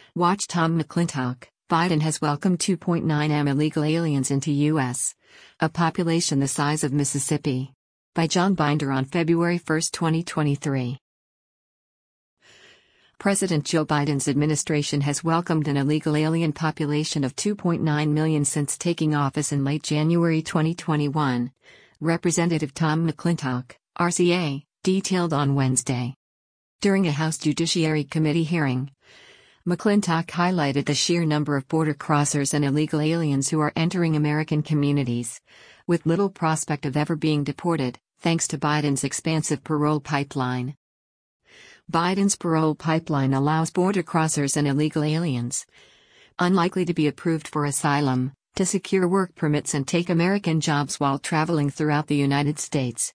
Watch Tom McClintock. Biden has welcomed 2.9 illegal aliens into U.S., a population the size of Mississippi. By John Binder on February 1, 2023. President Joe Biden's administration has welcomed an illegal alien population of 2.9 million since taking office in late January 2021, Representative Tom McClintock, RCA, detailed on Wednesday. During a House Judiciary Committee hearing, McClintock highlighted the sheer number of border crossers and illegal aliens who are entering American communities, with little prospect of ever being deported, thanks to Biden's expansive parole pipeline. Biden's parole pipeline allows border crossers and illegal aliens, unlikely to be approved for asylum, to secure work permits and take American jobs while traveling throughout the United States.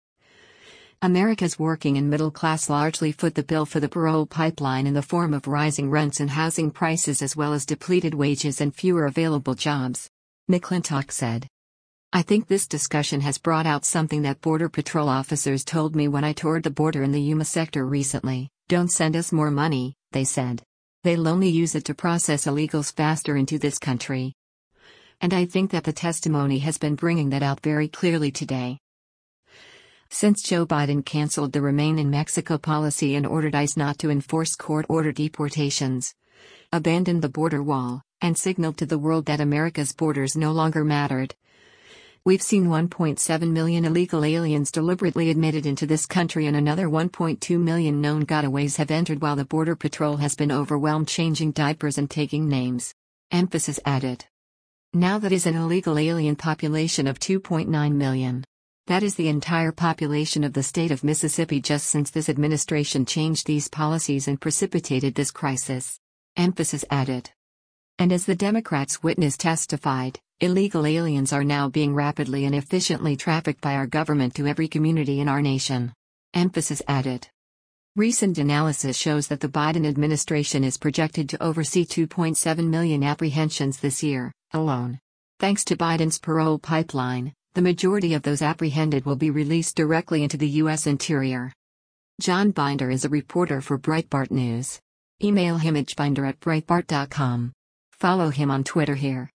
America's working and middle class largely foot the bill for the parole pipeline in the form of rising rents and housing prices as well as depleted wages and fewer available jobs, McClintock said. I think this discussion has brought out something that Border Patrol officers told me when I toured the border in the Yuma sector recently. Don't send us more money, they said. They'll only use it to process illegals faster into this country. And I think that the testimony has been bringing that out very clearly today. Since Joe Biden canceled the Remain in Mexico policy and ordered ICE not to enforce court-ordered deportations, abandoned the border wall, and signaled to the world that America's borders no longer mattered, we've seen 1.7 million illegal aliens deliberately admitted into this country and another 1.2 million known gotaways have entered while the Border Patrol has been overwhelmed changing diapers and taking names. Emphasis added. Now that is an illegal alien population of 2.9 million. That is the entire population of the state of Mississippi just since this administration changed these policies and precipitated this crisis. Emphasis added. And as the Democrats' witness testified, illegal aliens are now being rapidly and efficiently trafficked by our government to every community in our nation. Emphasis added. Recent analysis shows that the Biden administration is projected to oversee 2.7 million apprehensions this year, alone. Thanks to Biden's parole pipeline, the majority of those apprehended will be released directly into the U.S. interior. John Binder is a reporter for Breitbart News. Email him at binder@breitbart.com. Follow him on Twitter here.